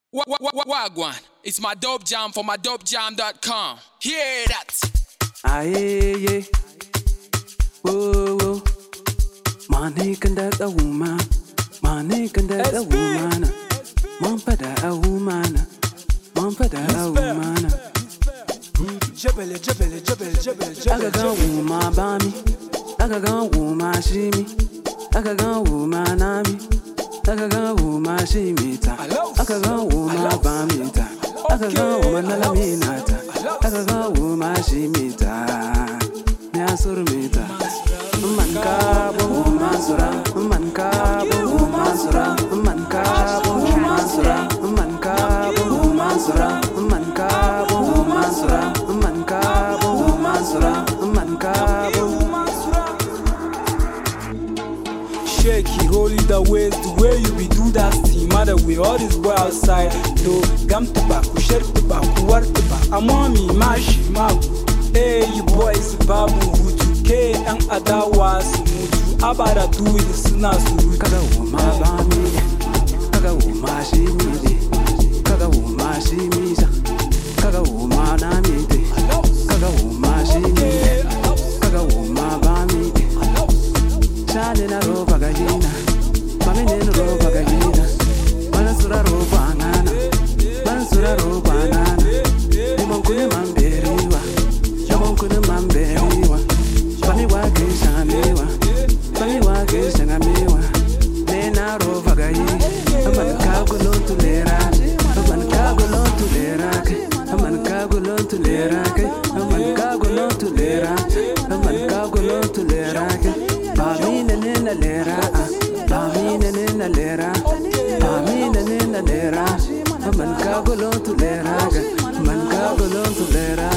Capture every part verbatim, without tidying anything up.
Wa- wa- wa- Wagwan, it's my dope jam for my dope jam dot com. Hear that? Aye, yeah. Whoa, whoa. Money can that a woman. Money can that a woman. Man for that a woman. Man for that a woman. Jebele, jebele, jebele, jebele, jebele. I got woman by me. I got woman she me. I got woman na me. I got woman she me ta. I got woman by me ta. I got woman na me na ta. I got woman she me ta. Me asur me ta. Man ka bo man sura. Man ka bo man sura. Man ka bo man sura. Man ka bo man sura. Man ka bo man sura. Man ka bo man sura. Man ka bo. Shake it, hold it the ways, the way you be do that thing. Matter we all this boy outside. Do gam tobacco, share tobacco, war tobacco. I'm on me, mashi, mabu. Hey, you boys, babu, hutu. K and adawa, sumutu. Abara do it, suna suru. Kaga wuma ba mi, kaga wuma shi mi de, kaga wuma shi mi sa, kaga wuma na mi de, kaga wuma shi mi de, kaga wuma ba mi de. Shani na ro bagajina, mami ne no ro bagajina, mansura ro banana, mansura ro banana. Imonkune mamberiwa, imonkune mamberiwa, mami wa kishaniwa, mami wa kishangamiwa. Nena ro bagayi, aman kagulo tulera, aman kagulo tulera, aman kagulo tulera, aman kagulo tulera, aman kagulo tulera. Bamina nena lera, bamina nena lera, bamina nena lera, aman kagulo tulera, aman kagulo tulera.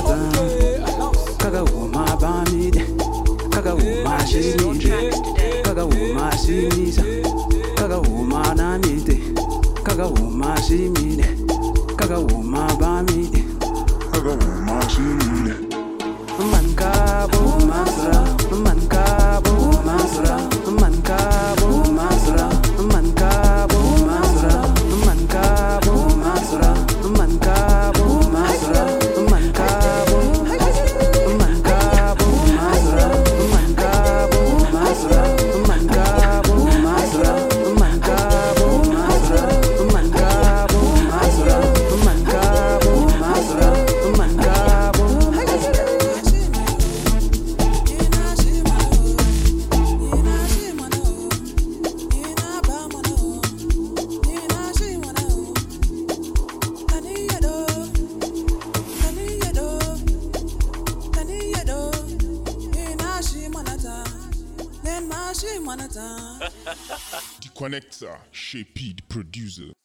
Kaga wuma bamide, kaga wuma shimide, kaga wuma shimisa, kaga wuma namide, kaga wuma shimide, kaga wuma bamide, kaga wuma shimide. Man kabo masra, man kabo masra, man kabo masra, man kabo masra, man kabo masra, man kabo masra, man kabo, man kabo masra, man kabo masra, man kabo masra, man kabo masra, man kabo masra, man kabo masra, man kabo. The Connector, Shaped Producer.